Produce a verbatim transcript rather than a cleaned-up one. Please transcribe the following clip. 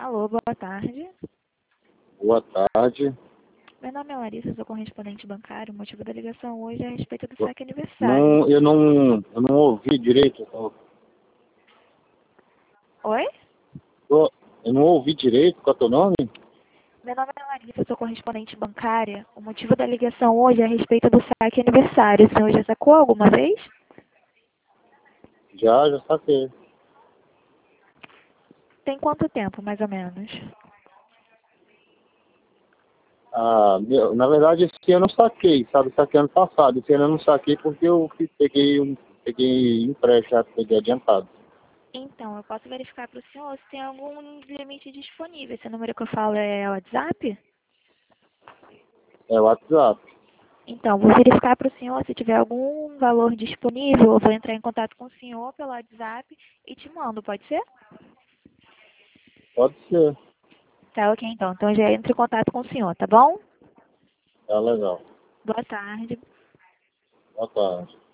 Alô, boa tarde. Boa tarde. Meu nome é Larissa, sou correspondente bancário. O motivo da ligação hoje é a respeito do saque aniversário. Não, eu não, eu não ouvi direito. Oi? Eu, eu não ouvi direito. Qual é o teu nome? Meu nome é Larissa, sou correspondente bancária. O motivo da ligação hoje é a respeito do saque aniversário. O senhor já sacou alguma vez? Já, já saquei. Tem quanto tempo, mais ou menos? Ah, meu, na verdade, esse ano eu saquei, sabe? Saquei ano passado. Esse ano eu não saquei porque eu fiz- peguei um peguei empréstimo, peguei adiantado. Então, eu posso verificar para o senhor se tem algum limite disponível. Esse número que eu falo é o WhatsApp? É o WhatsApp. Então, vou verificar para o senhor se tiver algum valor disponível. Eu vou entrar em contato com o senhor pelo WhatsApp e te mando, pode ser? Pode ser. Tá ok, então. Então, já entro em contato com o senhor, tá bom? Tá legal. Boa tarde. Boa tarde.